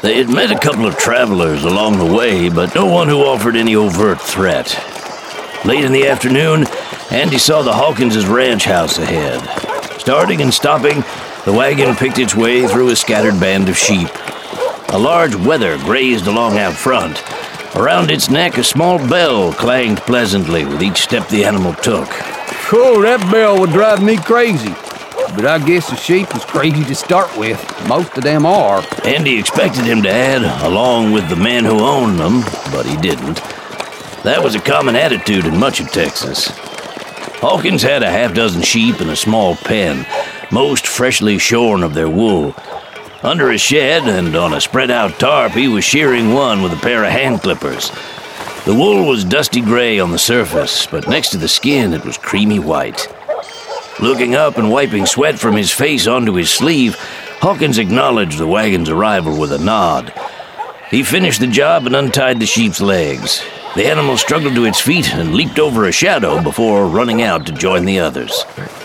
They had met a couple of travelers along the way, but no one who offered any overt threat. Late in the afternoon, Andy saw the Hawkins' ranch house ahead. Starting and stopping, the wagon picked its way through a scattered band of sheep. A large wether grazed along out front. Around its neck, a small bell clanged pleasantly with each step the animal took. Oh, that bell would drive me crazy. But I guess the sheep was crazy to start with. Most of them are. Andy expected him to add, along with the men who owned them, but he didn't. That was a common attitude in much of Texas. Hawkins had a half-dozen sheep in a small pen, most freshly shorn of their wool. Under a shed and on a spread-out tarp, he was shearing one with a pair of hand clippers. The wool was dusty gray on the surface, but next to the skin it was creamy white. Looking up and wiping sweat from his face onto his sleeve, Hawkins acknowledged the wagon's arrival with a nod. He finished the job and untied the sheep's legs. The animal struggled to its feet and leaped over a shadow before running out to join the others.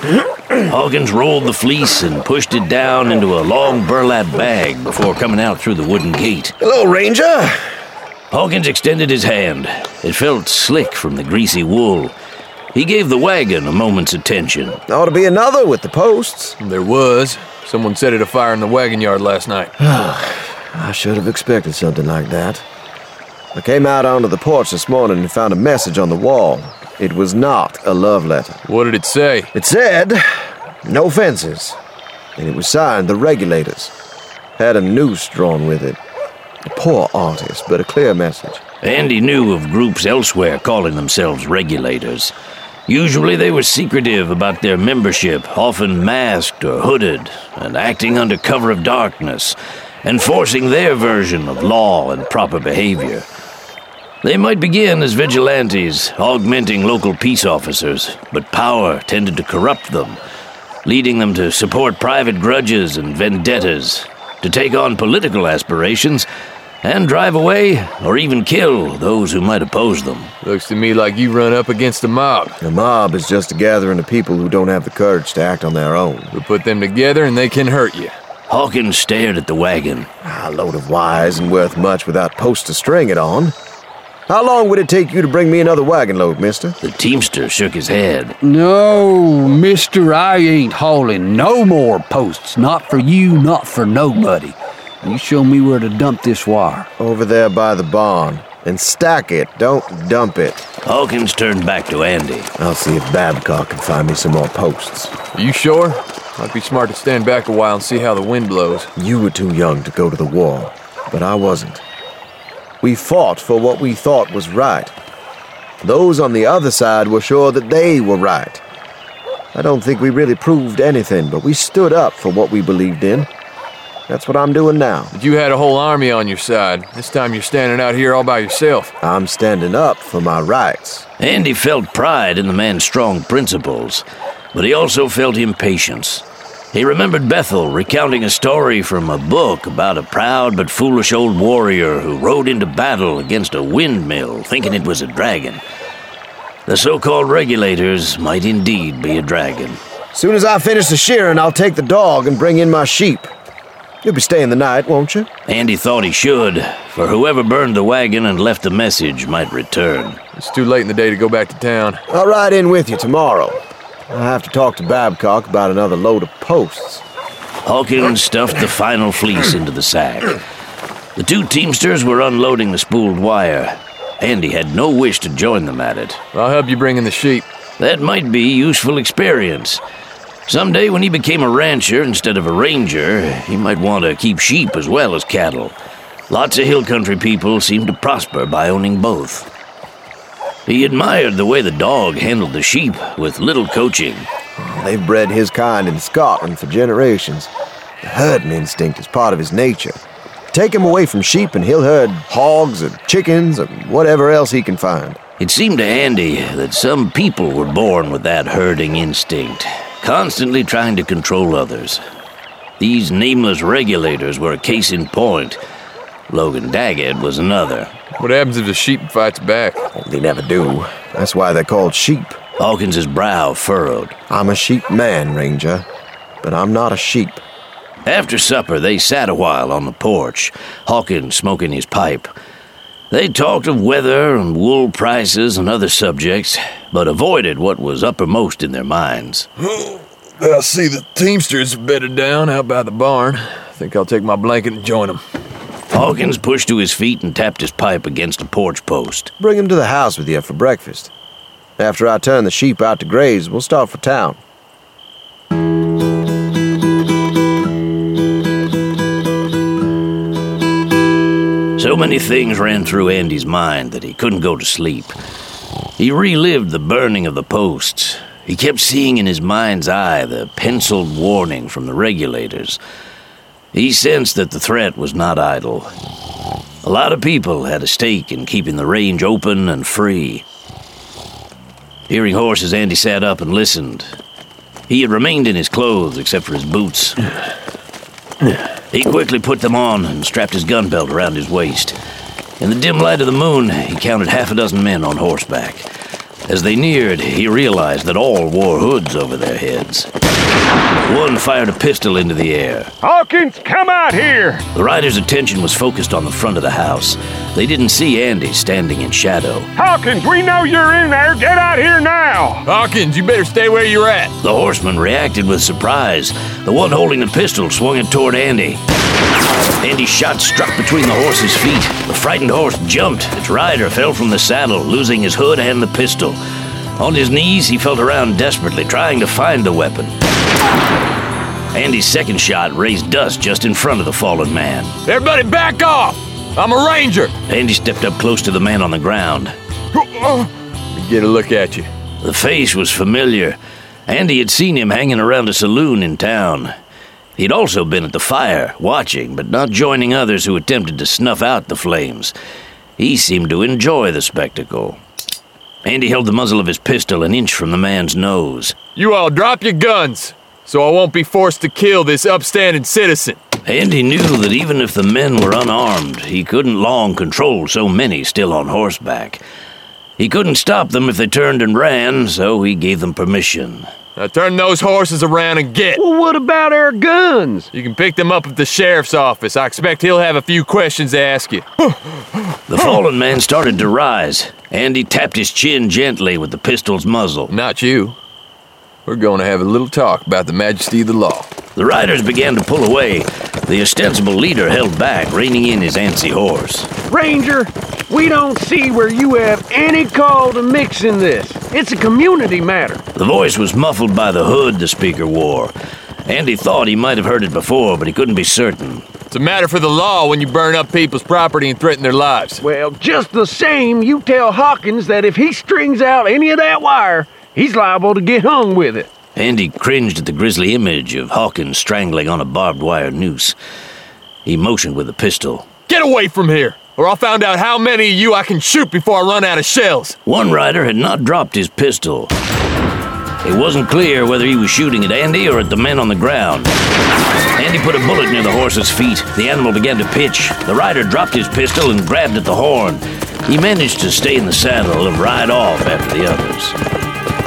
Hawkins rolled the fleece and pushed it down into a long burlap bag before coming out through the wooden gate. Hello, Ranger. Hawkins extended his hand. It felt slick from the greasy wool. He gave the wagon a moment's attention. Ought to be another with the posts. There was. Someone set it afire in the wagon yard last night. I should have expected something like that. I came out onto the porch this morning and found a message on the wall. It was not a love letter. What did it say? It said, "No fences." And it was signed The Regulators. Had a noose drawn with it. A poor artist, but a clear message. Andy knew of groups elsewhere calling themselves Regulators. Usually they were secretive about their membership, often masked or hooded, and acting under cover of darkness, enforcing their version of law and proper behavior. They might begin as vigilantes, augmenting local peace officers, but power tended to corrupt them, leading them to support private grudges and vendettas, to take on political aspirations, and drive away or even kill those who might oppose them. Looks to me like you run up against a mob. A mob is just a gathering of people who don't have the courage to act on their own. We put them together and they can hurt you. Hawkins stared at the wagon. A load of wise and worth much without posts to string it on. How long would it take you to bring me another wagon load, mister? The teamster shook his head. No, mister, I ain't hauling no more posts. Not for you, not for nobody. You show me where to dump this wire. Over there by the barn. And stack it, don't dump it. Hawkins turned back to Andy. I'll see if Babcock can find me some more posts. Are you sure? Might be smart to stand back a while and see how the wind blows. You were too young to go to the war, but I wasn't. We fought for what we thought was right. Those on the other side were sure that they were right. I don't think we really proved anything, but we stood up for what we believed in. That's what I'm doing now. But you had a whole army on your side. This time you're standing out here all by yourself. I'm standing up for my rights. Andy felt pride in the man's strong principles, but he also felt impatience. He remembered Bethel recounting a story from a book about a proud but foolish old warrior who rode into battle against a windmill thinking it was a dragon. The so-called Regulators might indeed be a dragon. Soon as I finish the shearing, I'll take the dog and bring in my sheep. You'll be staying the night, won't you? Andy thought he should, for whoever burned the wagon and left the message might return. It's too late in the day to go back to town. I'll ride in with you tomorrow. I'll have to talk to Babcock about another load of posts. Hawkins stuffed the final fleece into the sack. The two teamsters were unloading the spooled wire. Andy had no wish to join them at it. I'll help you bring in the sheep. That might be useful experience. Someday when he became a rancher instead of a ranger, he might want to keep sheep as well as cattle. Lots of hill country people seem to prosper by owning both. He admired the way the dog handled the sheep with little coaching. They've bred his kind in Scotland for generations. The herding instinct is part of his nature. Take him away from sheep and he'll herd hogs or chickens or whatever else he can find. It seemed to Andy that some people were born with that herding instinct, constantly trying to control others. These nameless Regulators were a case in point. Logan Daggett was another. What happens if the sheep fights back? They never do. That's why they're called sheep. Hawkins' brow furrowed. I'm a sheep man, Ranger, but I'm not a sheep. After supper, they sat a while on the porch, Hawkins smoking his pipe. They talked of weather and wool prices and other subjects, but avoided what was uppermost in their minds. I see the Teamsters are bedded down out by the barn. I think I'll take my blanket and join them. Hawkins pushed to his feet and tapped his pipe against a porch post. Bring him to the house with you for breakfast. After I turn the sheep out to graze, we'll start for town. So many things ran through Andy's mind that he couldn't go to sleep. He relived the burning of the posts. He kept seeing in his mind's eye the penciled warning from the regulators. He sensed that the threat was not idle. A lot of people had a stake in keeping the range open and free. Hearing horses, Andy sat up and listened. He had remained in his clothes except for his boots. He quickly put them on and strapped his gun belt around his waist. In the dim light of the moon, he counted half a dozen men on horseback. As they neared, he realized that all wore hoods over their heads. One fired a pistol into the air. Hawkins, come out here! The rider's attention was focused on the front of the house. They didn't see Andy standing in shadow. Hawkins, we know you're in there. Get out here now! Hawkins, you better stay where you're at. The horseman reacted with surprise. The one holding the pistol swung it toward Andy. Andy's shot struck between the horse's feet. The frightened horse jumped. Its rider fell from the saddle, losing his hood and the pistol. On his knees, he felt around desperately, trying to find the weapon. Andy's second shot raised dust just in front of the fallen man. Everybody back off! I'm a ranger! Andy stepped up close to the man on the ground. Get a look at you. The face was familiar. Andy had seen him hanging around a saloon in town. He'd also been at the fire, watching, but not joining others who attempted to snuff out the flames. He seemed to enjoy the spectacle. Andy held the muzzle of his pistol an inch from the man's nose. You all drop your guns, so I won't be forced to kill this upstanding citizen. Andy knew that even if the men were unarmed, he couldn't long control so many still on horseback. He couldn't stop them if they turned and ran, so he gave them permission. Now turn those horses around and get. Well, what about our guns? You can pick them up at the sheriff's office. I expect he'll have a few questions to ask you. The fallen man started to rise. Andy tapped his chin gently with the pistol's muzzle. Not you. We're going to have a little talk about the majesty of the law. The riders began to pull away. The ostensible leader held back, reining in his antsy horse. Ranger, we don't see where you have any call to mix in this. It's a community matter. The voice was muffled by the hood the speaker wore. Andy thought he might have heard it before, but he couldn't be certain. It's a matter for the law when you burn up people's property and threaten their lives. Well, just the same, you tell Hawkins that if he strings out any of that wire, he's liable to get hung with it. Andy cringed at the grisly image of Hawkins strangling on a barbed wire noose. He motioned with the pistol. Get away from here, or I'll find out how many of you I can shoot before I run out of shells. One rider had not dropped his pistol. It wasn't clear whether he was shooting at Andy or at the men on the ground. Andy put a bullet near the horse's feet. The animal began to pitch. The rider dropped his pistol and grabbed at the horn. He managed to stay in the saddle and ride off after the others.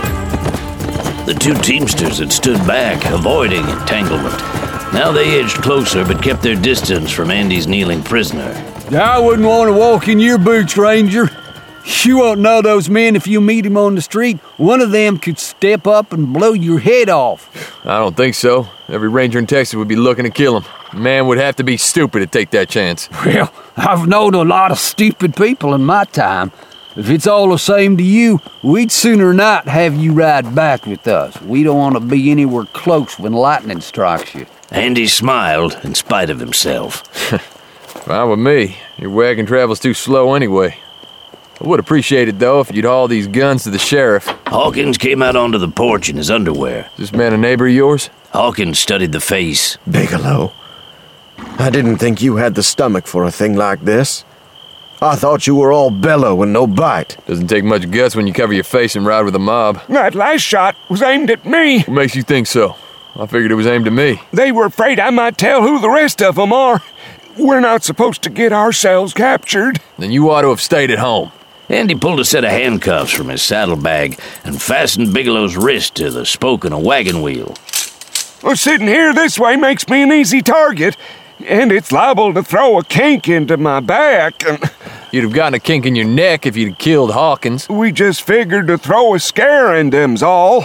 The two teamsters had stood back, avoiding entanglement. Now they edged closer but kept their distance from Andy's kneeling prisoner. I wouldn't want to walk in your boots, Ranger. You won't know those men if you meet them on the street. One of them could step up and blow your head off. I don't think so. Every ranger in Texas would be looking to kill him. A man would have to be stupid to take that chance. Well, I've known a lot of stupid people in my time. If it's all the same to you, we'd sooner not have you ride back with us. We don't want to be anywhere close when lightning strikes you. Andy smiled in spite of himself. Fine with me. Your wagon travels too slow anyway. I would appreciate it, though, if you'd haul these guns to the sheriff. Hawkins came out onto the porch in his underwear. Is this man a neighbor of yours? Hawkins studied the face. Bigelow, I didn't think you had the stomach for a thing like this. I thought you were all bellow and no bite. Doesn't take much guts when you cover your face and ride with a mob. That last shot was aimed at me. What makes you think so? I figured it was aimed at me. They were afraid I might tell who the rest of them are. We're not supposed to get ourselves captured. Then you ought to have stayed at home. Andy pulled a set of handcuffs from his saddlebag and fastened Bigelow's wrist to the spoke in a wagon wheel. Well, sitting here this way makes me an easy target, and it's liable to throw a kink into my back. You'd have gotten a kink in your neck if you'd killed Hawkins. We just figured to throw a scare in them's all.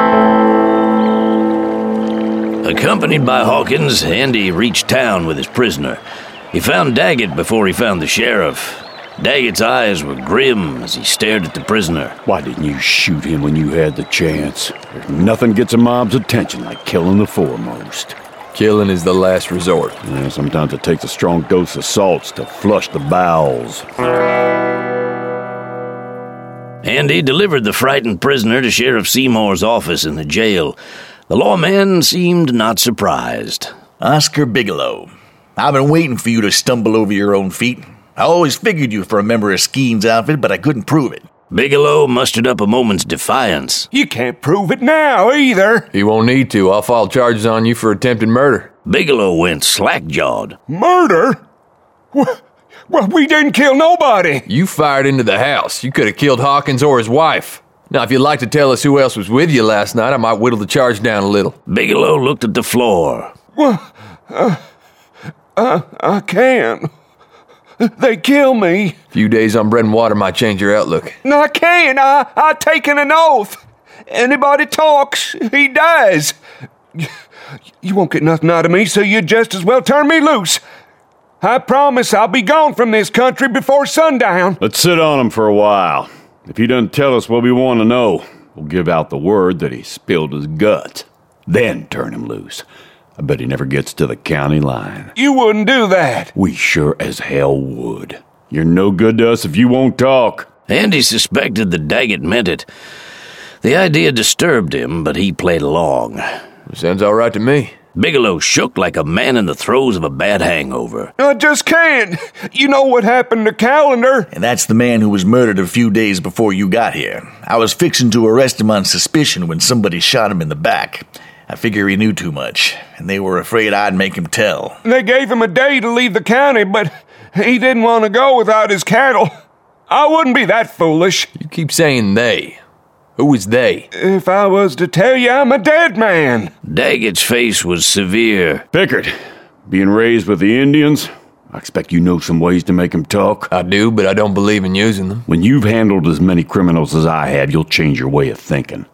Accompanied by Hawkins, Andy reached town with his prisoner. He found Daggett before he found the sheriff. Daggett's eyes were grim as he stared at the prisoner. Why didn't you shoot him when you had the chance? There's nothing gets a mob's attention like killing the foremost. Killing is the last resort. Yeah, sometimes it takes a strong dose of salts to flush the bowels. Andy delivered the frightened prisoner to Sheriff Seymour's office in the jail. The lawman seemed not surprised. Oscar Bigelow, I've been waiting for you to stumble over your own feet. I always figured you for a member of Skeen's outfit, but I couldn't prove it. Bigelow mustered up a moment's defiance. You can't prove it now, either. He won't need to. I'll file charges on you for attempted murder. Bigelow went slack-jawed. Murder? Well, we didn't kill nobody. You fired into the house. You could have killed Hawkins or his wife. Now, if you'd like to tell us who else was with you last night, I might whittle the charge down a little. Bigelow looked at the floor. Well, I can't. They kill me. A few days on bread and water might change your outlook. No, I can't. I taken an oath. Anybody talks, he dies. You won't get nothing out of me, so you'd just as well turn me loose. I promise I'll be gone from this country before sundown. Let's sit on him for a while. If he doesn't tell us what we want to know, we'll give out the word that he spilled his guts. Then turn him loose. I bet he never gets to the county line. You wouldn't do that. We sure as hell would. You're no good to us if you won't talk. Andy suspected that Daggett meant it. The idea disturbed him, but he played along. Sounds all right to me. Bigelow shook like a man in the throes of a bad hangover. I just can't. You know what happened to Callender? And that's the man who was murdered a few days before you got here. I was fixing to arrest him on suspicion when somebody shot him in the back. I figure he knew too much, and they were afraid I'd make him tell. They gave him a day to leave the county, but he didn't want to go without his cattle. I wouldn't be that foolish. You keep saying they. Who is they? If I was to tell you, I'm a dead man. Daggett's face was severe. Pickard, being raised with the Indians, I expect you know some ways to make them talk. I do, but I don't believe in using them. When you've handled as many criminals as I have, you'll change your way of thinking.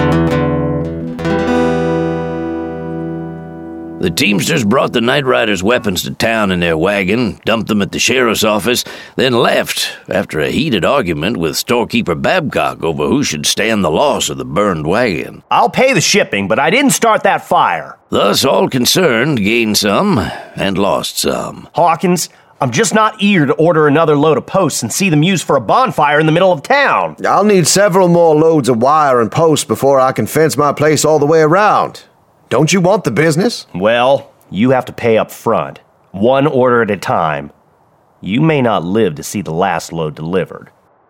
The Teamsters brought the Night Riders' weapons to town in their wagon, dumped them at the sheriff's office, then left after a heated argument with storekeeper Babcock over who should stand the loss of the burned wagon. I'll pay the shipping, but I didn't start that fire. Thus, all concerned gained some and lost some. Hawkins, I'm just not eager to order another load of posts and see them used for a bonfire in the middle of town. I'll need several more loads of wire and posts before I can fence my place all the way around. Don't you want the business? Well, you have to pay up front, one order at a time. You may not live to see the last load delivered.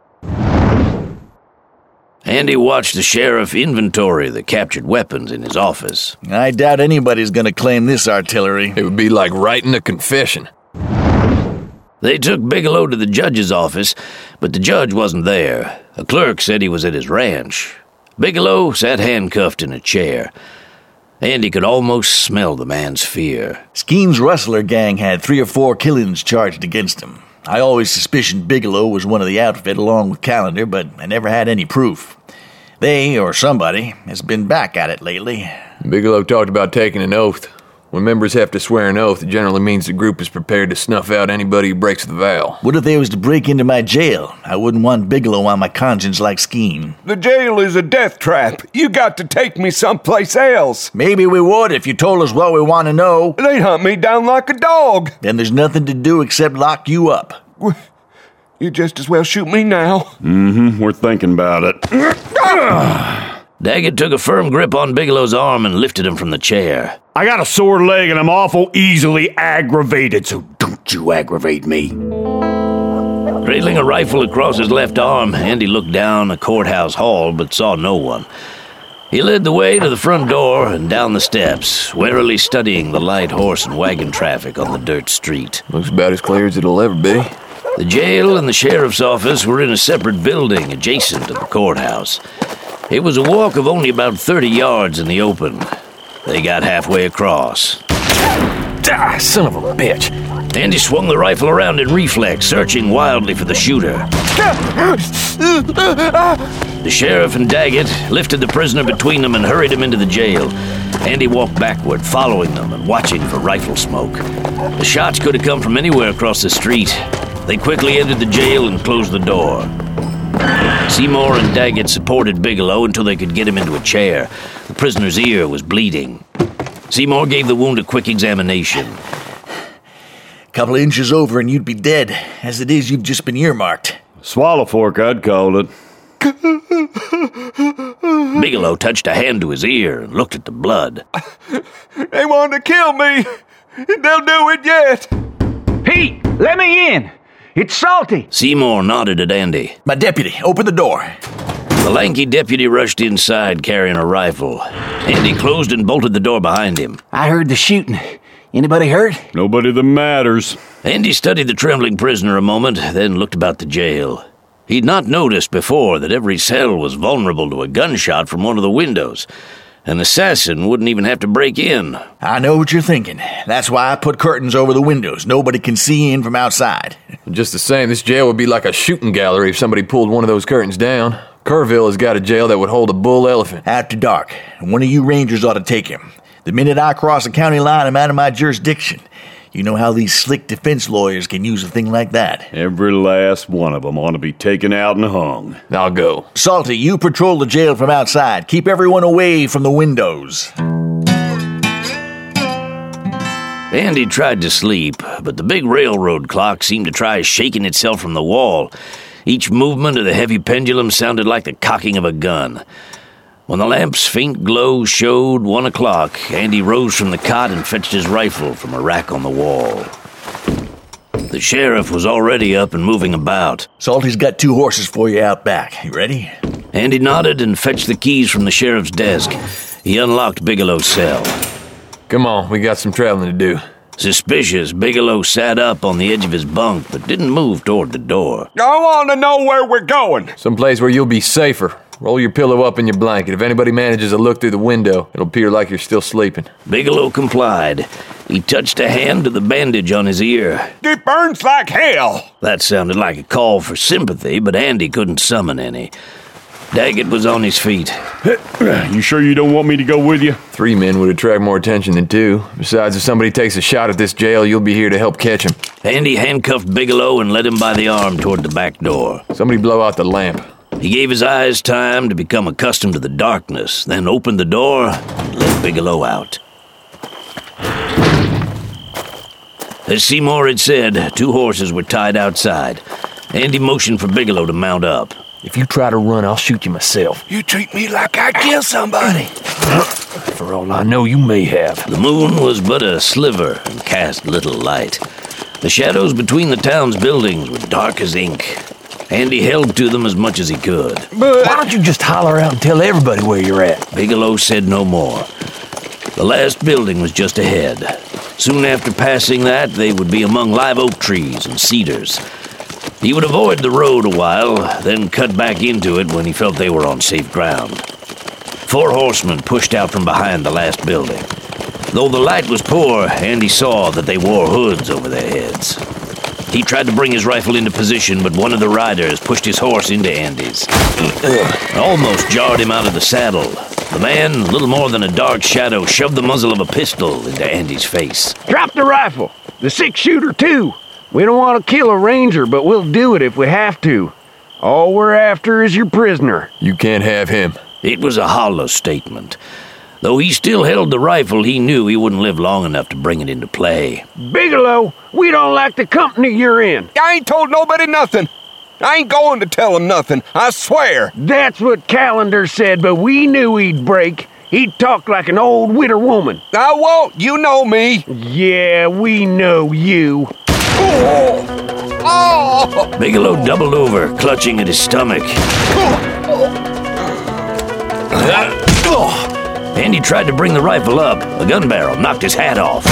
Andy watched the sheriff inventory the captured weapons in his office. I doubt anybody's gonna claim this artillery. It would be like writing a confession. They took Bigelow to the judge's office, but the judge wasn't there. A clerk said he was at his ranch. Bigelow sat handcuffed in a chair. Andy could almost smell the man's fear. Skeen's rustler gang had 3 or 4 killings charged against him. I always suspicioned Bigelow was one of the outfit along with Callender, but I never had any proof. They, or somebody, has been back at it lately. Bigelow talked about taking an oath. When members have to swear an oath, it generally means the group is prepared to snuff out anybody who breaks the vow. What if they was to break into my jail? I wouldn't want Bigelow on my conscience like Skeen. The jail is a death trap. You got to take me someplace else. Maybe we would if you told us what we want to know. They'd hunt me down like a dog. Then there's nothing to do except lock you up. You just as well shoot me now. We're thinking about it. Daggett took a firm grip on Bigelow's arm and lifted him from the chair. I got a sore leg and I'm awful easily aggravated, so don't you aggravate me. Cradling a rifle across his left arm, Andy looked down a courthouse hall but saw no one. He led the way to the front door and down the steps, warily studying the light horse and wagon traffic on the dirt street. Looks about as clear as it'll ever be. The jail and the sheriff's office were in a separate building adjacent to the courthouse. It was a walk of only about 30 yards in the open. They got halfway across. Ah, son of a bitch. Andy swung the rifle around in reflex, searching wildly for the shooter. The sheriff and Daggett lifted the prisoner between them and hurried him into the jail. Andy walked backward, following them and watching for rifle smoke. The shots could have come from anywhere across the street. They quickly entered the jail and closed the door. Seymour and Daggett supported Bigelow until they could get him into a chair. The prisoner's ear was bleeding. Seymour gave the wound a quick examination. Couple of inches over and you'd be dead. As it is, you've just been earmarked. Swallow fork, I'd call it. Bigelow touched a hand to his ear and looked at the blood. They want to kill me. They'll do it yet. Pete, let me in. It's Salty. Seymour nodded at Andy. My deputy, open the door. The lanky deputy rushed inside carrying a rifle. Andy closed and bolted the door behind him. I heard the shooting. Anybody hurt? Nobody that matters. Andy studied the trembling prisoner a moment, then looked about the jail. He'd not noticed before that every cell was vulnerable to a gunshot from one of the windows. An assassin wouldn't even have to break in. I know what you're thinking. That's why I put curtains over the windows. Nobody can see in from outside. Just the same, this jail would be like a shooting gallery if somebody pulled one of those curtains down. Kerrville has got a jail that would hold a bull elephant. After dark, one of you rangers ought to take him. The minute I cross the county line, I'm out of my jurisdiction. You know how these slick defense lawyers can use a thing like that. Every last one of them ought to be taken out and hung. I'll go. Salty, you patrol the jail from outside. Keep everyone away from the windows. Andy tried to sleep, but the big railroad clock seemed to try shaking itself from the wall. Each movement of the heavy pendulum sounded like the cocking of a gun. When the lamp's faint glow showed 1 o'clock, Andy rose from the cot and fetched his rifle from a rack on the wall. The sheriff was already up and moving about. Salty's got 2 horses for you out back. You ready? Andy nodded and fetched the keys from the sheriff's desk. He unlocked Bigelow's cell. Come on, we got some traveling to do. Suspicious, Bigelow sat up on the edge of his bunk but didn't move toward the door. I want to know where we're going. Someplace where you'll be safer. Roll your pillow up in your blanket. If anybody manages to look through the window, it'll appear like you're still sleeping. Bigelow complied. He touched a hand to the bandage on his ear. It burns like hell. That sounded like a call for sympathy, but Andy couldn't summon any. Daggett was on his feet. You sure you don't want me to go with you? 3 men would attract more attention than 2. Besides, if somebody takes a shot at this jail, you'll be here to help catch him. Andy handcuffed Bigelow and led him by the arm toward the back door. Somebody blow out the lamp. He gave his eyes time to become accustomed to the darkness, then opened the door and let Bigelow out. As Seymour had said, 2 horses were tied outside. Andy motioned for Bigelow to mount up. If you try to run, I'll shoot you myself. You treat me like I killed somebody. For all I know, you may have. The moon was but a sliver and cast little light. The shadows between the town's buildings were dark as ink. Andy held to them as much as he could. Why don't you just holler out and tell everybody where you're at? Bigelow said no more. The last building was just ahead. Soon after passing that, they would be among live oak trees and cedars. He would avoid the road a while, then cut back into it when he felt they were on safe ground. 4 horsemen pushed out from behind the last building. Though the light was poor, Andy saw that they wore hoods over their heads. He tried to bring his rifle into position, but one of the riders pushed his horse into Andy's. Almost jarred him out of the saddle. The man, little more than a dark shadow, shoved the muzzle of a pistol into Andy's face. Drop the rifle. The 6-shooter, too. We don't want to kill a ranger, but we'll do it if we have to. All we're after is your prisoner. You can't have him. It was a hollow statement. Though he still held the rifle, he knew he wouldn't live long enough to bring it into play. Bigelow, we don't like the company you're in. I ain't told nobody nothing. I ain't going to tell them nothing, I swear. That's what Callender said, but we knew he'd break. He'd talk like an old widow woman. I won't, you know me. Yeah, we know you. Oh! Bigelow doubled over, clutching at his stomach. Andy tried to bring the rifle up. A gun barrel knocked his hat off.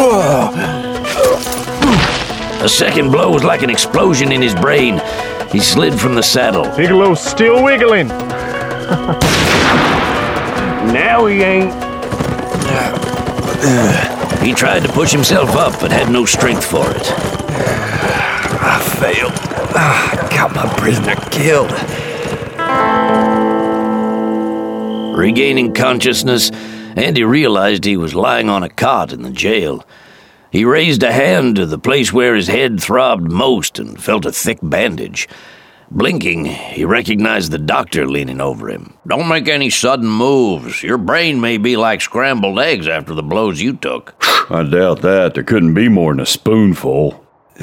A second blow was like an explosion in his brain. He slid from the saddle. Bigelow's still wiggling. Now he ain't. He tried to push himself up, but had no strength for it. I failed. I got my prisoner killed. Regaining consciousness, Andy realized he was lying on a cot in the jail. He raised a hand to the place where his head throbbed most and felt a thick bandage. Blinking, he recognized the doctor leaning over him. "Don't make any sudden moves. Your brain may be like scrambled eggs after the blows you took." I doubt that. There couldn't be more than a spoonful.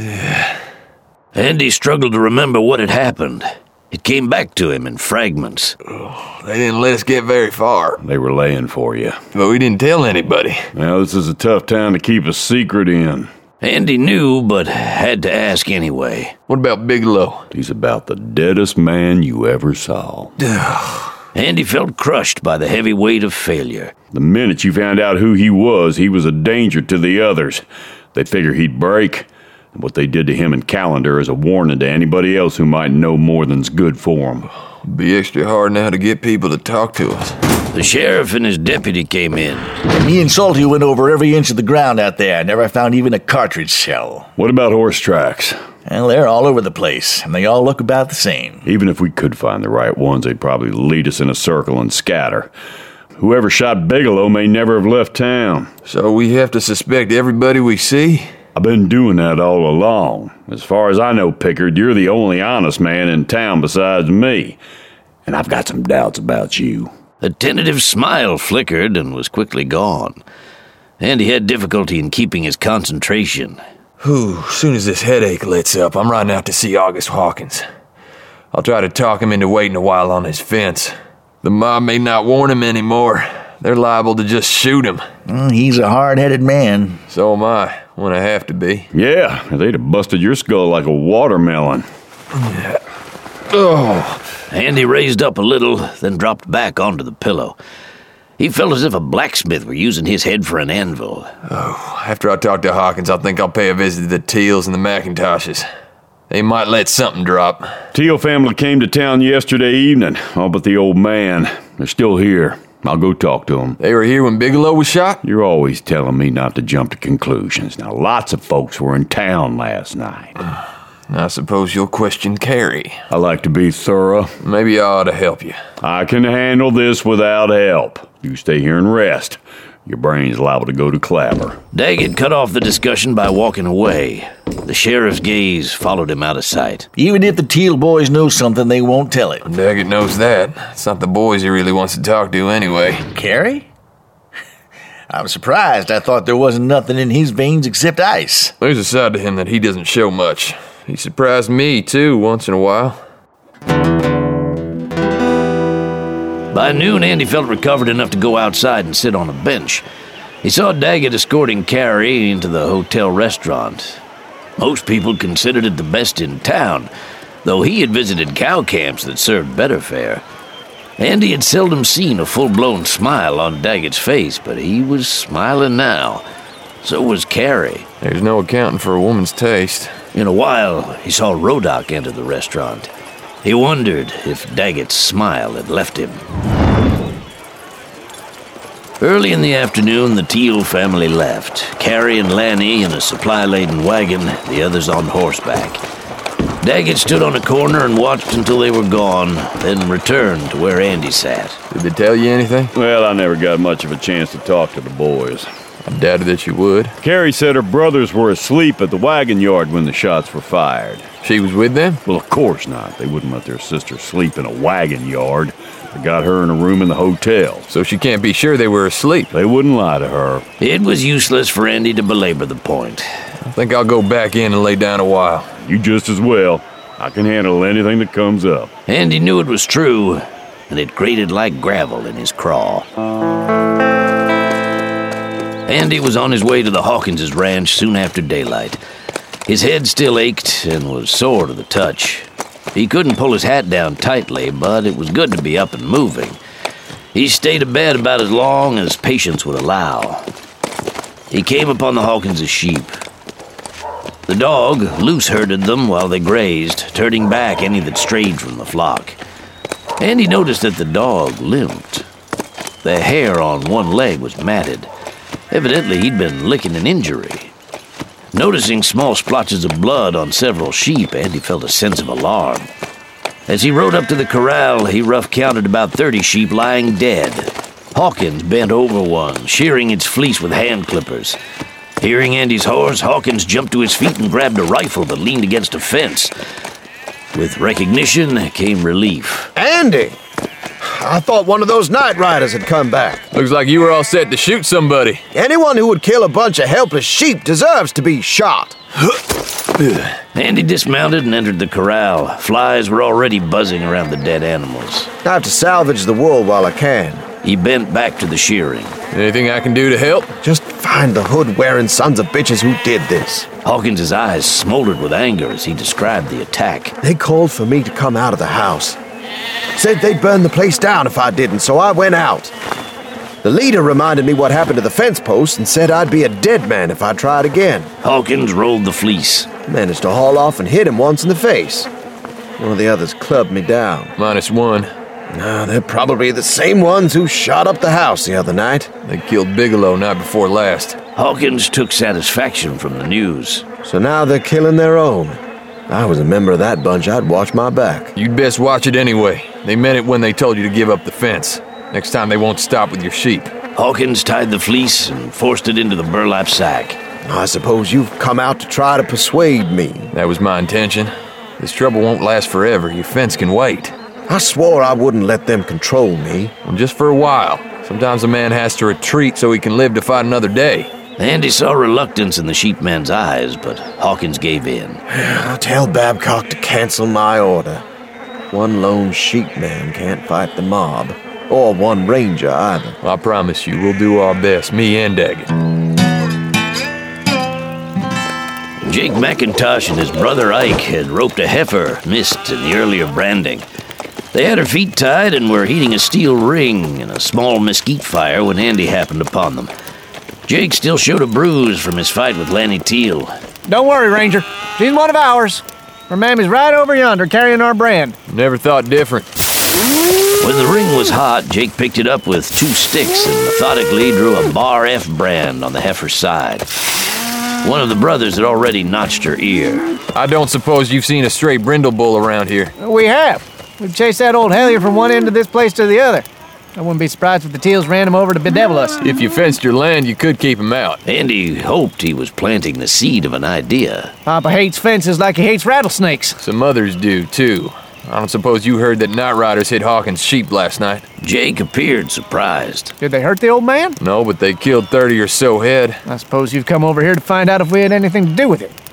Andy struggled to remember what had happened. It came back to him in fragments. They didn't let us get very far. They were laying for you. But we didn't tell anybody. Now, this is a tough town to keep a secret in. Andy knew, but had to ask anyway. What about Bigelow? He's about the deadest man you ever saw. Andy felt crushed by the heavy weight of failure. The minute you found out who he was a danger to the others. They figure he'd break. And what they did to him and Calendar is a warning to anybody else who might know more than's good for him. Be extra hard now to get people to talk to us. The sheriff and his deputy came in. Me and Salty went over every inch of the ground out there. Never found even a cartridge shell. What about horse tracks? Well, they're all over the place, and they all look about the same. Even if we could find the right ones, they'd probably lead us in a circle and scatter. Whoever shot Bigelow may never have left town. So we have to suspect everybody we see? I've been doing that all along. As far as I know, Pickard, you're the only honest man in town besides me. And I've got some doubts about you. A tentative smile flickered and was quickly gone. Andy had difficulty in keeping his concentration. Soon as this headache lets up, I'm riding out to see August Hawkins. I'll try to talk him into waiting a while on his fence. The mob may not warn him anymore. They're liable to just shoot him. He's a hard-headed man. So am I, when I have to be. Yeah, they'd have busted your skull like a watermelon. Andy raised up a little, then dropped back onto the pillow. He felt as if a blacksmith were using his head for an anvil. After I talk to Hawkins, I think I'll pay a visit to the Teals and the McIntoshes. They might let something drop. Teal family came to town yesterday evening, all but the old man. They're still here. I'll go talk to them. They were here when Bigelow was shot? You're always telling me not to jump to conclusions. Now, lots of folks were in town last night. I suppose you'll question Carrie. I like to be thorough. Maybe I ought to help you. I can handle this without help. You stay here and rest. Your brain's liable to go to clabber. Daggett cut off the discussion by walking away. The sheriff's gaze followed him out of sight. Even if the Teal boys know something, they won't tell it. Daggett knows that. It's not the boys he really wants to talk to anyway. Carrie? I'm surprised. I thought there wasn't nothing in his veins except ice. There's a side to him that he doesn't show much. He surprised me, too, once in a while. By noon, Andy felt recovered enough to go outside and sit on a bench. He saw Daggett escorting Carrie into the hotel restaurant. Most people considered it the best in town, though he had visited cow camps that served better fare. Andy had seldom seen a full-blown smile on Daggett's face, but he was smiling now. So was Carrie. There's no accounting for a woman's taste. In a while, he saw Rodock enter the restaurant. He wondered if Daggett's smile had left him. Early in the afternoon, the Teal family left. Carrie and Lanny in a supply-laden wagon, the others on horseback. Daggett stood on a corner and watched until they were gone, then returned to where Andy sat. Did they tell you anything? Well, I never got much of a chance to talk to the boys. I doubted that you would. Carrie said her brothers were asleep at the wagon yard when the shots were fired. She was with them? Well, of course not. They wouldn't let their sister sleep in a wagon yard. They got her in a room in the hotel. So she can't be sure they were asleep. They wouldn't lie to her. It was useless for Andy to belabor the point. I think I'll go back in and lay down a while. You just as well. I can handle anything that comes up. Andy knew it was true, and it grated like gravel in his craw. Andy was on his way to the Hawkins' ranch soon after daylight. His head still ached and was sore to the touch. He couldn't pull his hat down tightly, but it was good to be up and moving. He stayed abed about as long as patience would allow. He came upon the Hawkins' sheep. The dog loose-herded them while they grazed, turning back any that strayed from the flock. Andy noticed that the dog limped. The hair on one leg was matted. Evidently, he'd been licking an injury. Noticing small splotches of blood on several sheep, Andy felt a sense of alarm. As he rode up to the corral, he rough-counted about 30 sheep lying dead. Hawkins bent over one, shearing its fleece with hand clippers. Hearing Andy's horse, Hawkins jumped to his feet and grabbed a rifle that leaned against a fence. With recognition came relief. Andy! I thought one of those night riders had come back. Looks like you were all set to shoot somebody. Anyone who would kill a bunch of helpless sheep deserves to be shot. Andy dismounted and entered the corral. Flies were already buzzing around the dead animals. I have to salvage the wool while I can. He bent back to the shearing. Anything I can do to help? Just find the hood-wearing sons of bitches who did this. Hawkins' eyes smoldered with anger as he described the attack. They called for me to come out of the house. Said they'd burn the place down if I didn't, so I went out. The leader reminded me what happened to the fence post and said I'd be a dead man if I tried again. Hawkins rolled the fleece. Managed to haul off and hit him once in the face. One of the others clubbed me down. -1. No, they're probably the same ones who shot up the house the other night. They killed Bigelow night before last. Hawkins took satisfaction from the news. So now they're killing their own. I was a member of that bunch, I'd watch my back. You'd best watch it anyway. They meant it when they told you to give up the fence. Next time they won't stop with your sheep. Hawkins tied the fleece and forced it into the burlap sack. I suppose you've come out to try to persuade me. That was my intention. This trouble won't last forever. Your fence can wait. I swore I wouldn't let them control me. Well, just for a while. Sometimes a man has to retreat so he can live to fight another day. Andy saw reluctance in the sheepman's eyes, but Hawkins gave in. I'll tell Babcock to cancel my order. One lone sheepman can't fight the mob. Or one ranger, either. I promise you, we'll do our best, me and Daggett. Jake McIntosh and his brother Ike had roped a heifer missed in the earlier branding. They had her feet tied and were heating a steel ring in a small mesquite fire when Andy happened upon them. Jake still showed a bruise from his fight with Lanny Teal. Don't worry, Ranger. She's one of ours. Her mammy's right over yonder carrying our brand. Never thought different. When the ring was hot, Jake picked it up with 2 sticks and methodically drew a Bar F brand on the heifer's side. One of the brothers had already notched her ear. I don't suppose you've seen a stray brindle bull around here. We have. We've chased that old hellier from one end of this place to the other. I wouldn't be surprised if the Teals ran him over to bedevil us. If you fenced your land, you could keep him out. Andy hoped he was planting the seed of an idea. Papa hates fences like he hates rattlesnakes. Some others do, too. I don't suppose you heard that night riders hit Hawkins' sheep last night. Jake appeared surprised. Did they hurt the old man? No, but they killed 30 or so head. I suppose you've come over here to find out if we had anything to do with it.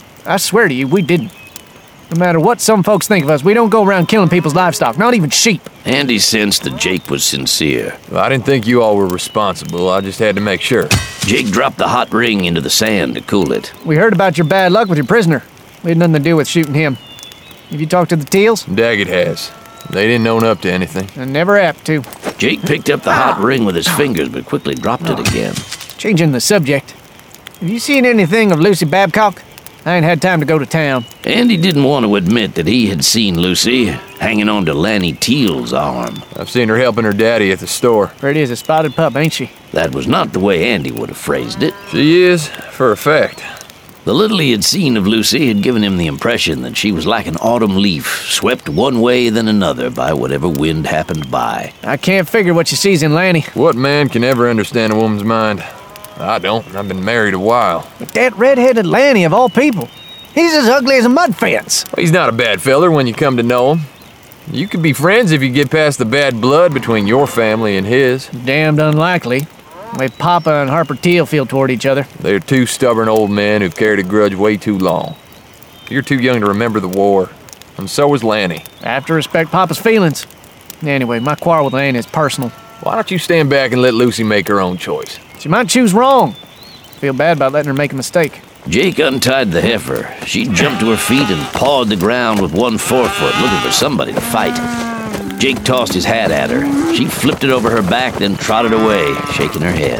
I swear to you, we didn't. No matter what some folks think of us, we don't go around killing people's livestock, not even sheep. Andy sensed that Jake was sincere. Well, I didn't think you all were responsible. I just had to make sure. Jake dropped the hot ring into the sand to cool it. We heard about your bad luck with your prisoner. We had nothing to do with shooting him. Have you talked to the Teals? Daggett has. They didn't own up to anything. And never apt to. Jake picked up the hot ring with his fingers, but quickly dropped it again. Changing the subject. Have you seen anything of Lucy Babcock? I ain't had time to go to town. Andy didn't want to admit that he had seen Lucy hanging on to Lanny Teal's arm. I've seen her helping her daddy at the store. Pretty as a spotted pup, ain't she? That was not the way Andy would have phrased it. She is, for a fact. The little he had seen of Lucy had given him the impression that she was like an autumn leaf, swept one way then another by whatever wind happened by. I can't figure what she sees in Lanny. What man can ever understand a woman's mind? I don't. I've been married a while. But that red-headed Lanny, of all people, he's as ugly as a mud fence. Well, he's not a bad feller when you come to know him. You could be friends if you get past the bad blood between your family and his. Damned unlikely. The way Papa and Harper Teal feel toward each other. They're 2 stubborn old men who've carried a grudge way too long. You're too young to remember the war, and so was Lanny. I have to respect Papa's feelings. Anyway, my quarrel with Lanny is personal. Why don't you stand back and let Lucy make her own choice? She might choose wrong. Feel bad about letting her make a mistake. Jake untied the heifer. She jumped to her feet and pawed the ground with one forefoot, looking for somebody to fight. Jake tossed his hat at her. She flipped it over her back, then trotted away, shaking her head.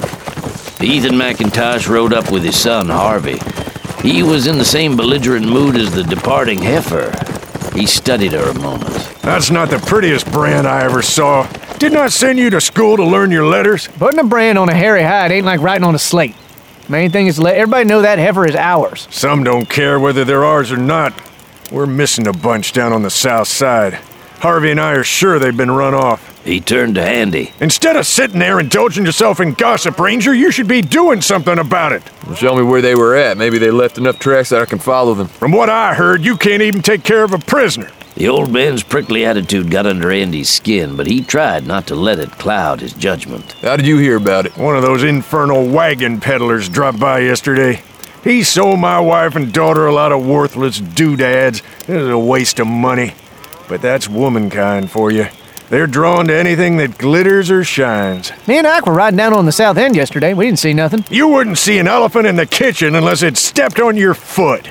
Ethan McIntosh rode up with his son, Harvey. He was in the same belligerent mood as the departing heifer. He studied her a moment. That's not the prettiest brand I ever saw. Didn't I send you to school to learn your letters? Putting a brand on a hairy hide ain't like writing on a slate. Main thing is to let everybody know that heifer is ours. Some don't care whether they're ours or not. We're missing a bunch down on the south side. Harvey and I are sure they've been run off. He turned to Andy. Instead of sitting there indulging yourself in gossip, Ranger, you should be doing something about it. Well, show me where they were at. Maybe they left enough tracks that I can follow them. From what I heard, you can't even take care of a prisoner. The old man's prickly attitude got under Andy's skin, but he tried not to let it cloud his judgment. How did you hear about it? One of those infernal wagon peddlers dropped by yesterday. He sold my wife and daughter a lot of worthless doodads. It was a waste of money. But that's womankind for you. They're drawn to anything that glitters or shines. Me and Ike were riding down on the south end yesterday. We didn't see nothing. You wouldn't see an elephant in the kitchen unless it stepped on your foot.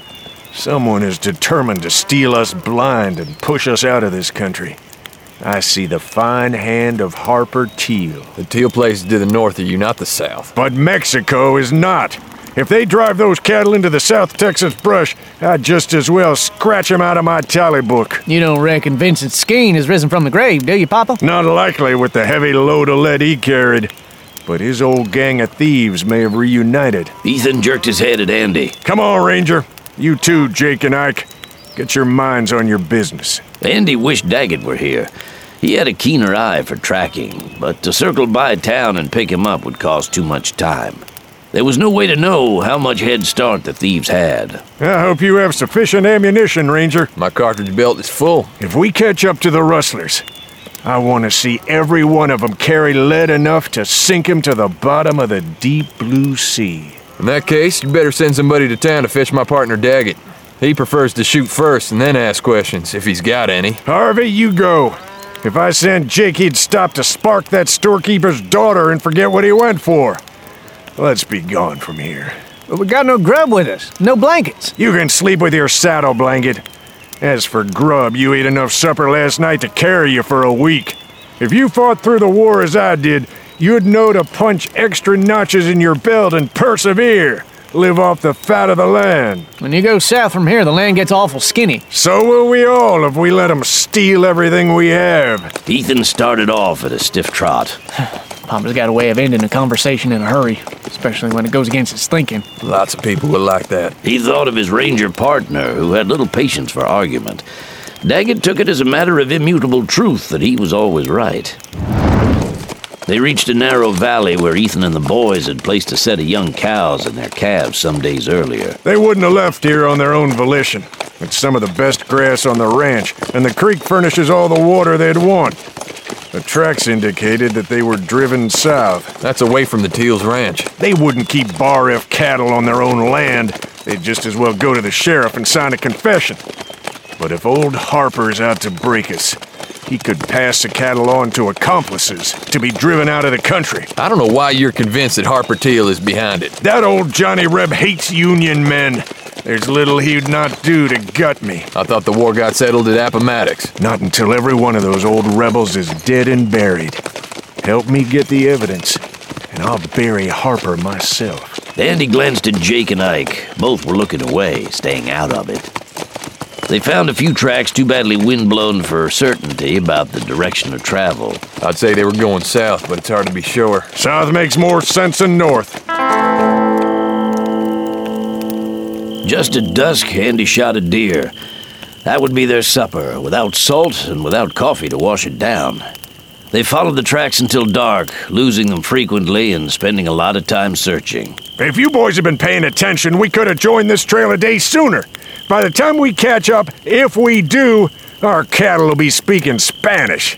Someone is determined to steal us blind and push us out of this country. I see the fine hand of Harper Teal. The Teal place is to the north of you, not the south. But Mexico is not. If they drive those cattle into the South Texas brush, I'd just as well scratch them out of my tally book. You don't reckon Vincent Skeen has risen from the grave, do you, Papa? Not likely with the heavy load of lead he carried. But his old gang of thieves may have reunited. Ethan jerked his head at Andy. Come on, Ranger. You too, Jake and Ike. Get your minds on your business. Andy wished Daggett were here. He had a keener eye for tracking, but to circle by town and pick him up would cost too much time. There was no way to know how much head start the thieves had. I hope you have sufficient ammunition, Ranger. My cartridge belt is full. If we catch up to the rustlers, I want to see every one of them carry lead enough to sink him to the bottom of the deep blue sea. In that case, you better send somebody to town to fetch my partner Daggett. He prefers to shoot first and then ask questions, if he's got any. Harvey, you go. If I sent Jake, he'd stop to spark that storekeeper's daughter and forget what he went for. Let's be gone from here. But we got no grub with us. No blankets. You can sleep with your saddle blanket. As for grub, you ate enough supper last night to carry you for a week. If you fought through the war as I did, you'd know to punch extra notches in your belt and persevere. Live off the fat of the land. When you go south from here, the land gets awful skinny. So will we all if we let them steal everything we have. Ethan started off at a stiff trot. Papa's got a way of ending a conversation in a hurry, especially when it goes against his thinking. Lots of people would like that. He thought of his ranger partner, who had little patience for argument. Daggett took it as a matter of immutable truth that he was always right. They reached a narrow valley where Ethan and the boys had placed a set of young cows and their calves some days earlier. They wouldn't have left here on their own volition. It's some of the best grass on the ranch, and the creek furnishes all the water they'd want. The tracks indicated that they were driven south. That's away from the Teal's ranch. They wouldn't keep Bar F cattle on their own land. They'd just as well go to the sheriff and sign a confession. But if old Harper's out to break us, he could pass the cattle on to accomplices to be driven out of the country. I don't know why you're convinced that Harper Teal is behind it. That old Johnny Reb hates Union men. There's little he'd not do to gut me. I thought the war got settled at Appomattox. Not until every one of those old rebels is dead and buried. Help me get the evidence, and I'll bury Harper myself. Andy glanced at Jake and Ike. Both were looking away, staying out of it. They found a few tracks too badly windblown for certainty about the direction of travel. I'd say they were going south, but it's hard to be sure. South makes more sense than north. Just at dusk, Andy shot a deer. That would be their supper, without salt and without coffee to wash it down. They followed the tracks until dark, losing them frequently and spending a lot of time searching. If you boys had been paying attention, we could have joined this trail a day sooner. By the time we catch up, if we do, our cattle will be speaking Spanish.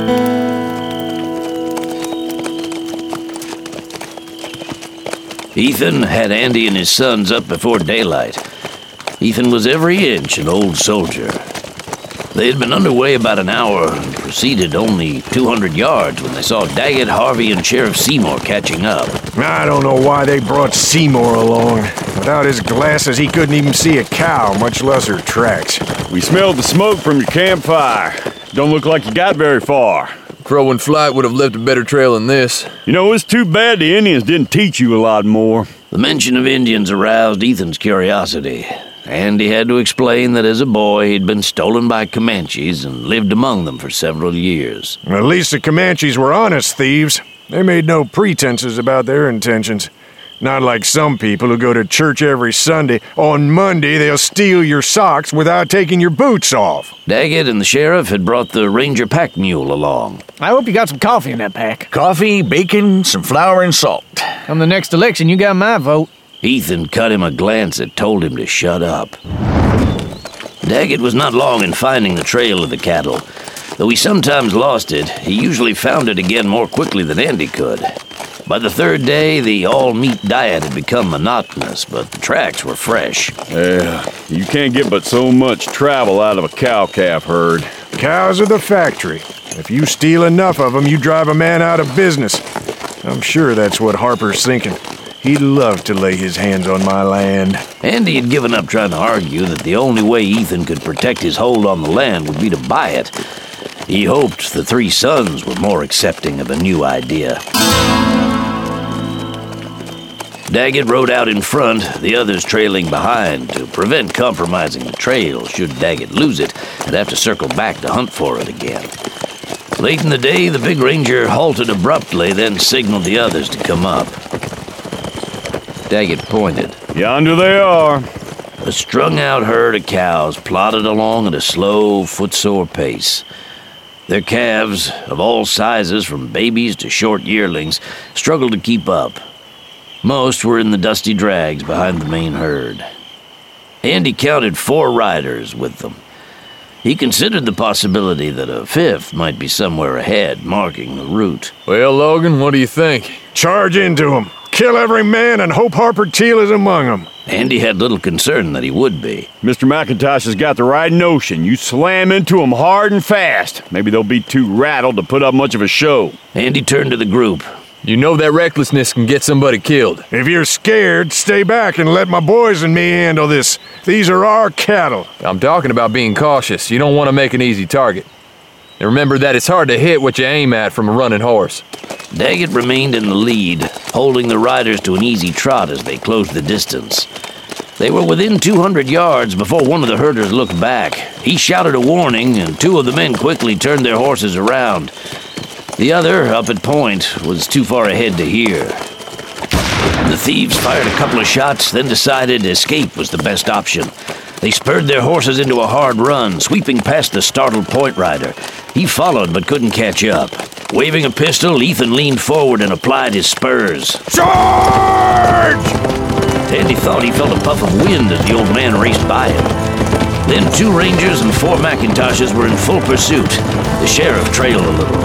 Ethan had Andy and his sons up before daylight. Ethan was every inch an old soldier. They had been underway about an hour and proceeded only 200 yards when they saw Daggett, Harvey, and Sheriff Seymour catching up. I don't know why they brought Seymour along. Without his glasses, he couldn't even see a cow, much less her tracks. We smelled the smoke from your campfire. Don't look like you got very far. Crow and Flight would have left a better trail than this. You know, it's too bad the Indians didn't teach you a lot more. The mention of Indians aroused Ethan's curiosity. Andy had to explain that as a boy he'd been stolen by Comanches and lived among them for several years. At least the Comanches were honest thieves. They made no pretenses about their intentions. Not like some people who go to church every Sunday. On Monday, they'll steal your socks without taking your boots off. Daggett and the sheriff had brought the ranger pack mule along. I hope you got some coffee in that pack. Coffee, bacon, some flour, and salt. Come the next election, you got my vote. Ethan cut him a glance that told him to shut up. Daggett was not long in finding the trail of the cattle. Though he sometimes lost it, he usually found it again more quickly than Andy could. By the third day, the all-meat diet had become monotonous, but the tracks were fresh. Yeah, you can't get but so much travel out of a cow-calf herd. Cows are the factory. If you steal enough of them, you drive a man out of business. I'm sure that's what Harper's thinking. He'd love to lay his hands on my land. Andy had given up trying to argue that the only way Ethan could protect his hold on the land would be to buy it. He hoped the three sons were more accepting of a new idea. Daggett rode out in front, the others trailing behind to prevent compromising the trail should Daggett lose it and have to circle back to hunt for it again. Late in the day, the big ranger halted abruptly, then signaled the others to come up. Daggett pointed. Yonder they are. A strung-out herd of cows plodded along at a slow, footsore pace. Their calves, of all sizes from babies to short yearlings, struggled to keep up. Most were in the dusty drags behind the main herd. Andy counted 4 riders with them. He considered the possibility that a 5th might be somewhere ahead, marking the route. Well, Logan, what do you think? Charge into them. Kill every man and hope Harper Teal is among them. Andy had little concern that he would be. Mr. McIntosh has got the right notion. You slam into them hard and fast. Maybe they'll be too rattled to put up much of a show. Andy turned to the group. You know that recklessness can get somebody killed. If you're scared, stay back and let my boys and me handle this. These are our cattle. I'm talking about being cautious. You don't want to make an easy target. And remember that it's hard to hit what you aim at from a running horse. Daggett remained in the lead, holding the riders to an easy trot as they closed the distance. They were within 200 yards before one of the herders looked back. He shouted a warning, and 2 of the men quickly turned their horses around. The other, up at point, was too far ahead to hear. The thieves fired a couple of shots, then decided escape was the best option. They spurred their horses into a hard run, sweeping past the startled point rider. He followed but couldn't catch up. Waving a pistol, Ethan leaned forward and applied his spurs. Charge! Andy thought he felt a puff of wind as the old man raced by him. Then 2 rangers and 4 McIntoshes were in full pursuit. The sheriff trailed a little.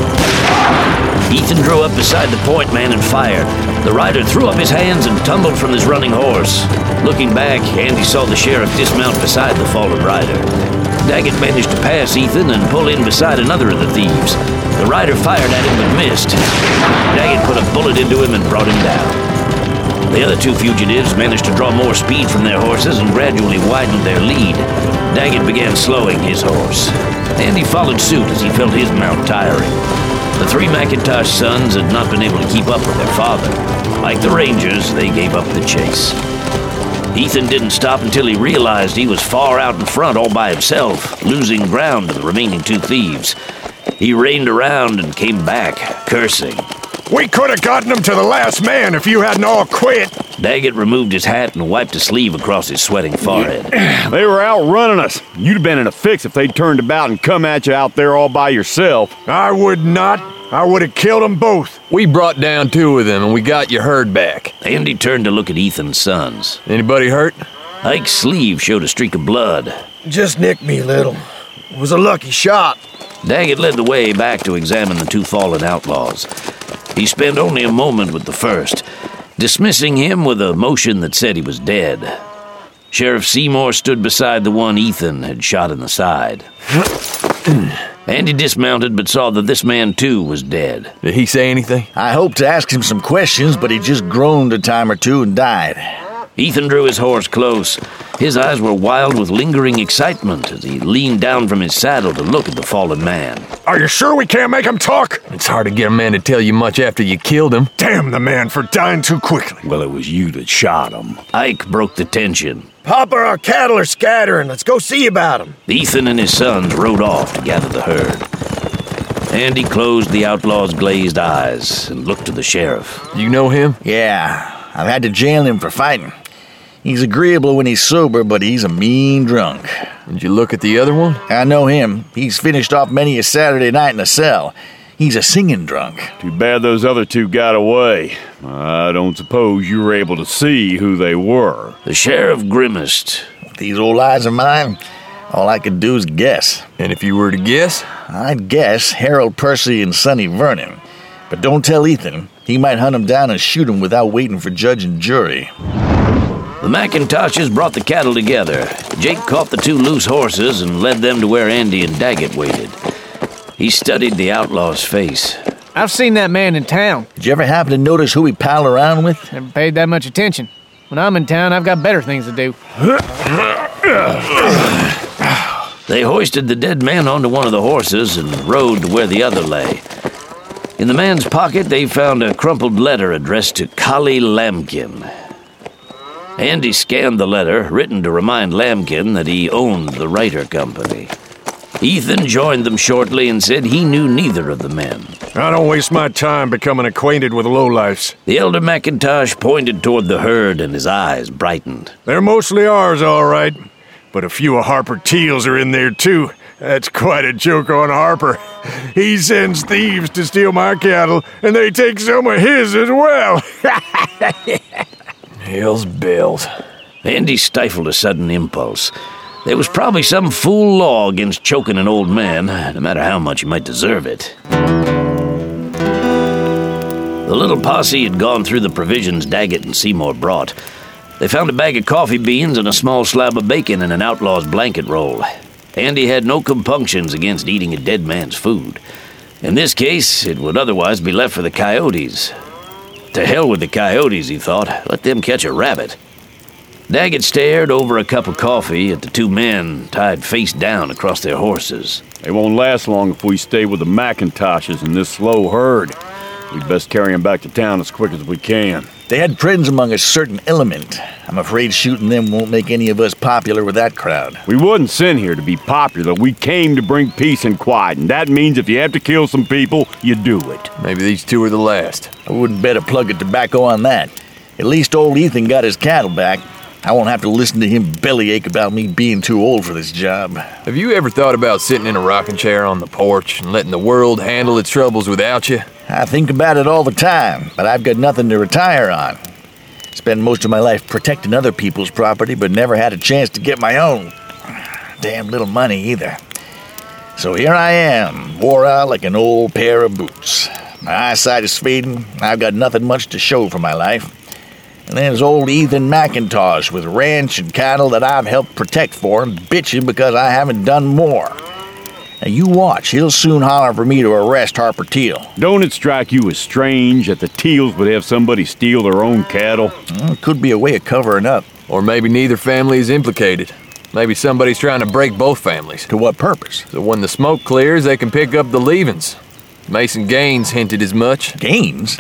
Ethan drew up beside the point man and fired. The rider threw up his hands and tumbled from his running horse. Looking back, Andy saw the sheriff dismount beside the fallen rider. Daggett managed to pass Ethan and pull in beside another of the thieves. The rider fired at him but missed. Daggett put a bullet into him and brought him down. The other 2 fugitives managed to draw more speed from their horses and gradually widened their lead. Daggett began slowing his horse. Andy followed suit as he felt his mount tiring. The 3 McIntosh sons had not been able to keep up with their father. Like the Rangers, they gave up the chase. Ethan didn't stop until he realized he was far out in front all by himself, losing ground to the remaining 2 thieves. He reined around and came back, cursing. We could have gotten them to the last man if you hadn't all quit. Daggett removed his hat and wiped a sleeve across his sweating forehead. They were outrunning us. You'd have been in a fix if they'd turned about and come at you out there all by yourself. I would not. I would have killed them both. We brought down 2 of them and we got your herd back. Andy turned to look at Ethan's sons. Anybody hurt? Ike's sleeve showed a streak of blood. Just nicked me a little. It was a lucky shot. Daggett led the way back to examine the 2 fallen outlaws. He spent only a moment with the first, dismissing him with a motion that said he was dead. Sheriff Seymour stood beside the one Ethan had shot in the side. Andy dismounted but saw that this man too was dead. Did he say anything? I hoped to ask him some questions, but he just groaned a time or 2 and died. Ethan drew his horse close. His eyes were wild with lingering excitement as he leaned down from his saddle to look at the fallen man. Are you sure we can't make him talk? It's hard to get a man to tell you much after you killed him. Damn the man for dying too quickly. Well, it was you that shot him. Ike broke the tension. Papa, our cattle are scattering. Let's go see about them. Ethan and his sons rode off to gather the herd. Andy closed the outlaw's glazed eyes and looked to the sheriff. You know him? Yeah, I've had to jail him for fighting. He's agreeable when he's sober, but he's a mean drunk. Did you look at the other one? I know him. He's finished off many a Saturday night in a cell. He's a singing drunk. Too bad those other two got away. I don't suppose you were able to see who they were. The sheriff grimaced. With these old eyes of mine, all I could do is guess. And if you were to guess? I'd guess Harold Percy and Sonny Vernon. But don't tell Ethan. He might hunt him down and shoot him without waiting for judge and jury. The McIntoshes brought the cattle together. Jake caught the two loose horses and led them to where Andy and Daggett waited. He studied the outlaw's face. I've seen that man in town. Did you ever happen to notice who he palled around with? Never paid that much attention. When I'm in town, I've got better things to do. They hoisted the dead man onto one of the horses and rode to where the other lay. In the man's pocket, they found a crumpled letter addressed to Collie Lambkin. Andy scanned the letter, written to remind Lambkin that he owned the writer company. Ethan joined them shortly and said he knew neither of the men. I don't waste my time becoming acquainted with lowlifes. The elder McIntosh pointed toward the herd and his eyes brightened. They're mostly ours, all right. But a few of Harper Teal's are in there, too. That's quite a joke on Harper. He sends thieves to steal my cattle, and they take some of his as well. Hell's bells. Andy stifled a sudden impulse. There was probably some fool law against choking an old man, no matter how much he might deserve it. The little posse had gone through the provisions Daggett and Seymour brought. They found a bag of coffee beans and a small slab of bacon in an outlaw's blanket roll. Andy had no compunctions against eating a dead man's food. In this case, it would otherwise be left for the coyotes. To hell with the coyotes, he thought. Let them catch a rabbit. Daggett stared over a cup of coffee at the two men tied face down across their horses. They won't last long if we stay with the McIntoshes in this slow herd. We'd best carry them back to town as quick as we can. They had friends among a certain element. I'm afraid shooting them won't make any of us popular with that crowd. We wasn't sent here to be popular. We came to bring peace and quiet, and that means if you have to kill some people, you do it. Maybe these two are the last. I wouldn't bet a plug of tobacco on that. At least old Ethan got his cattle back. I won't have to listen to him bellyache about me being too old for this job. Have you ever thought about sitting in a rocking chair on the porch and letting the world handle its troubles without you? I think about it all the time, but I've got nothing to retire on. Spent most of my life protecting other people's property, but never had a chance to get my own. Damn little money either. So here I am, wore out like an old pair of boots. My eyesight is fading. I've got nothing much to show for my life. And there's old Ethan McIntosh with ranch and cattle that I've helped protect for him, bitching because I haven't done more. Now you watch, he'll soon holler for me to arrest Harper Teal. Don't it strike you as strange that the Teals would have somebody steal their own cattle? Well, it could be a way of covering up. Or maybe neither family is implicated. Maybe somebody's trying to break both families. To what purpose? So when the smoke clears, they can pick up the leavings. Mason Gaines hinted as much. Gaines?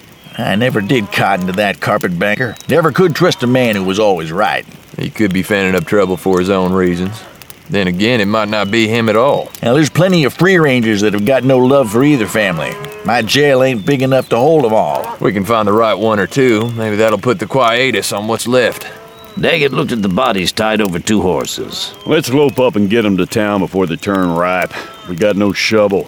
I never did cotton to that carpetbagger. Never could trust a man who was always right. He could be fanning up trouble for his own reasons. Then again, it might not be him at all. Now, there's plenty of free rangers that have got no love for either family. My jail ain't big enough to hold them all. We can find the right one or two. Maybe that'll put the quietus on what's left. Daggett looked at the bodies tied over two horses. Let's lope up and get them to town before they turn ripe. We got no shovel.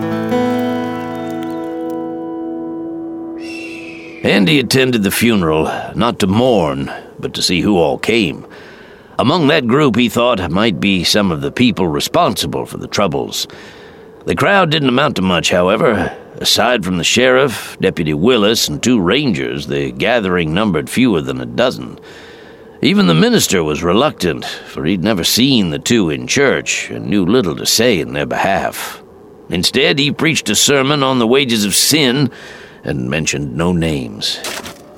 Andy attended the funeral, not to mourn, but to see who all came. Among that group, he thought, might be some of the people responsible for the troubles. The crowd didn't amount to much, however. Aside from the sheriff, Deputy Willis, and two rangers, the gathering numbered fewer than a dozen. Even the minister was reluctant, for he'd never seen the two in church and knew little to say in their behalf. Instead, he preached a sermon on the wages of sin and mentioned no names.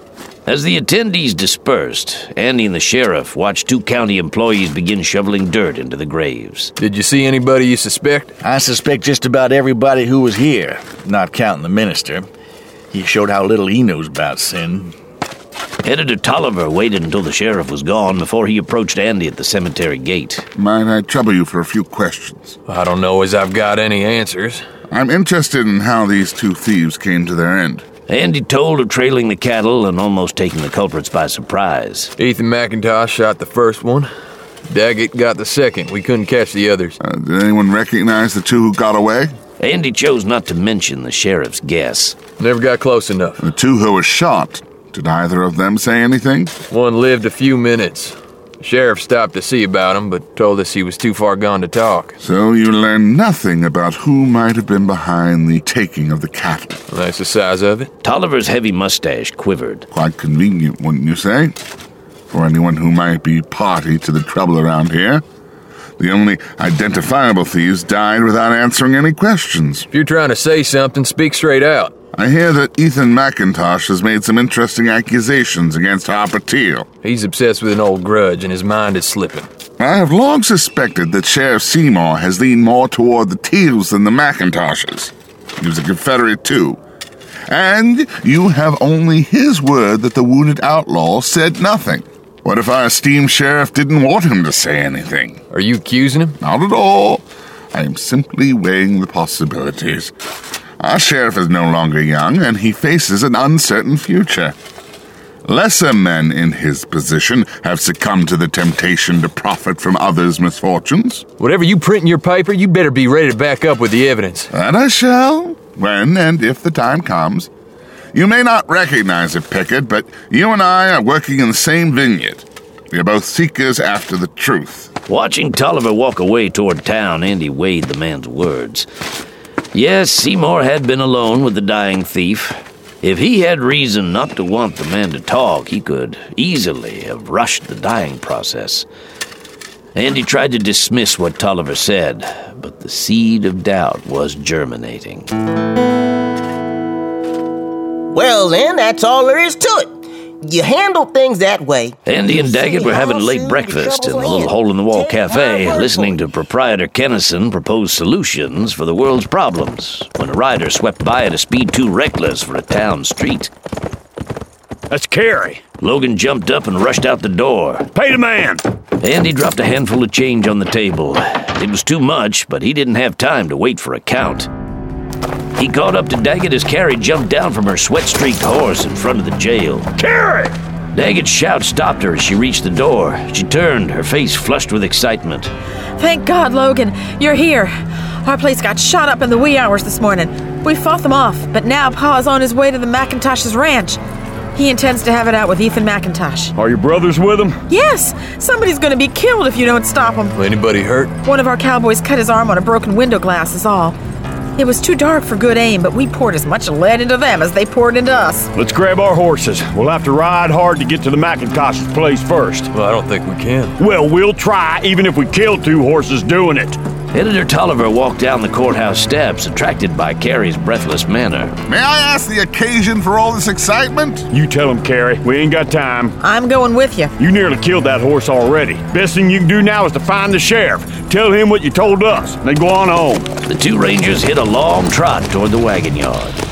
As the attendees dispersed, Andy and the sheriff watched 2 county employees begin shoveling dirt into the graves. Did you see anybody you suspect? I suspect just about everybody who was here, not counting the minister. He showed how little he knows about sin. Editor Tolliver waited until the sheriff was gone before he approached Andy at the cemetery gate. Might I trouble you for a few questions? I don't know as I've got any answers. I'm interested in how these 2 thieves came to their end. Andy told of trailing the cattle and almost taking the culprits by surprise. Ethan McIntosh shot the first one. Daggett got the second. We couldn't catch the others. Did anyone recognize the 2 who got away? Andy chose not to mention the sheriff's guess. Never got close enough. The 2 who were shot, did either of them say anything? One lived a few minutes. The sheriff stopped to see about him, but told us he was too far gone to talk. So you learned nothing about who might have been behind the taking of the cattle. Well, that's the size of it. Tolliver's heavy mustache quivered. Quite convenient, wouldn't you say? For anyone who might be party to the trouble around here. The only identifiable thieves died without answering any questions. If you're trying to say something, speak straight out. I hear that Ethan McIntosh has made some interesting accusations against Harper Teal. He's obsessed with an old grudge, and his mind is slipping. I have long suspected that Sheriff Seymour has leaned more toward the Teals than the McIntoshes. He was a Confederate, too. And you have only his word that the wounded outlaw said nothing. What if our esteemed sheriff didn't want him to say anything? Are you accusing him? Not at all. I am simply weighing the possibilities. Our sheriff is no longer young, and he faces an uncertain future. Lesser men in his position have succumbed to the temptation to profit from others' misfortunes. Whatever you print in your paper, you better be ready to back up with the evidence. That I shall, when and if the time comes. You may not recognize it, Pickett, but you and I are working in the same vineyard. We are both seekers after the truth. Watching Tolliver walk away toward town, Andy weighed the man's words. Yes, Seymour had been alone with the dying thief. If he had reason not to want the man to talk, he could easily have rushed the dying process. Andy tried to dismiss what Tolliver said, but the seed of doubt was germinating. Well, then, that's all there is to it. You handle things that way. Andy and Daggett were having late breakfast in the little hole-in-the-wall cafe, listening to proprietor Kennison propose solutions for the world's problems, when a rider swept by at a speed too reckless for a town street. That's Carey. Logan jumped up and rushed out the door. Pay the man! Andy dropped a handful of change on the table. It was too much, but he didn't have time to wait for a count. He caught up to Daggett as Carey jumped down from her sweat-streaked horse in front of the jail. Carey! Daggett's shout stopped her as she reached the door. She turned, her face flushed with excitement. Thank God, Logan, you're here. Our place got shot up in the wee hours this morning. We fought them off, but now Pa is on his way to the McIntosh's ranch. He intends to have it out with Ethan McIntosh. Are your brothers with him? Yes! Somebody's gonna be killed if you don't stop him. Anybody hurt? One of our cowboys cut his arm on a broken window glass is all. It was too dark for good aim, but we poured as much lead into them as they poured into us. Let's grab our horses. We'll have to ride hard to get to the McIntosh's place first. Well, I don't think we can. Well, we'll try, even if we kill 2 horses doing it. Editor Tolliver walked down the courthouse steps, attracted by Carey's breathless manner. May I ask the occasion for all this excitement? You tell him, Carey. We ain't got time. I'm going with you. You nearly killed that horse already. Best thing you can do now is to find the sheriff. Tell him what you told us. Then go on home. The 2 rangers hit a long trot toward the wagon yard.